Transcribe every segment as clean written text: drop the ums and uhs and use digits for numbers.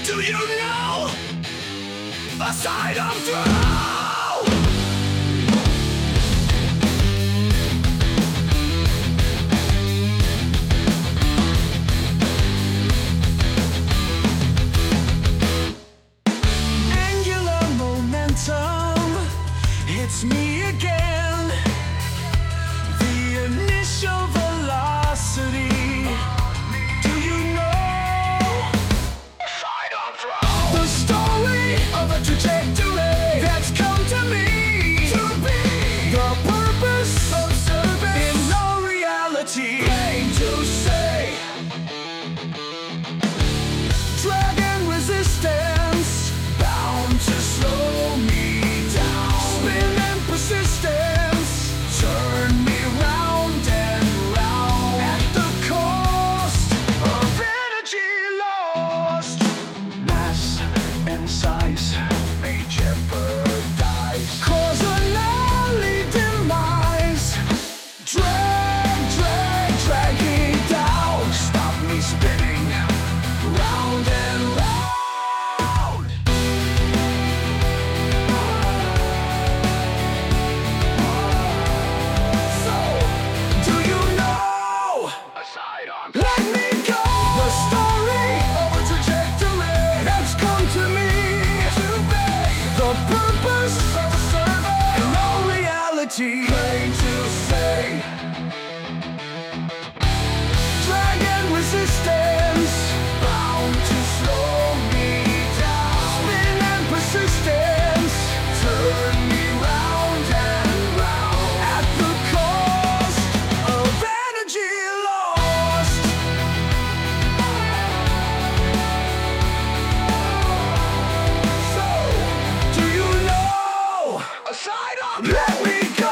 Do you know a sight I'm through? Angular momentum hits me again. The initial velocity. Do you know the story of a trajectory that's come to me? To be the purpose of service in no reality. Plain to say, dragon resistance bound to slow me down. Spin and persistence turn me round and round at the cost of energy lost. Mass and size may jeopardize, cause an early demise. Dragging down, stop me spinning round and round. So, do you know a sidearm? Let me go. The story of a trajectory that's come to me. To be the purpose of service in no reality. Plain to say, dragon resistance bound to slow me down. Spin and persistence turn me round and round at the cost of energy lost. So, do you know a sidearm? Let me go.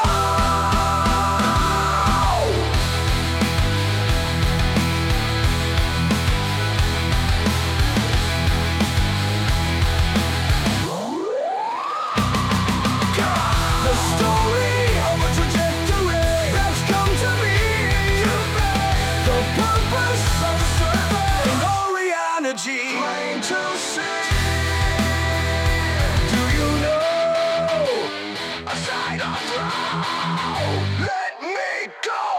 The story of a trajectory that's come to me. The purpose of service in no reality. Plain to see. Do you know a sight of throw? Let me go.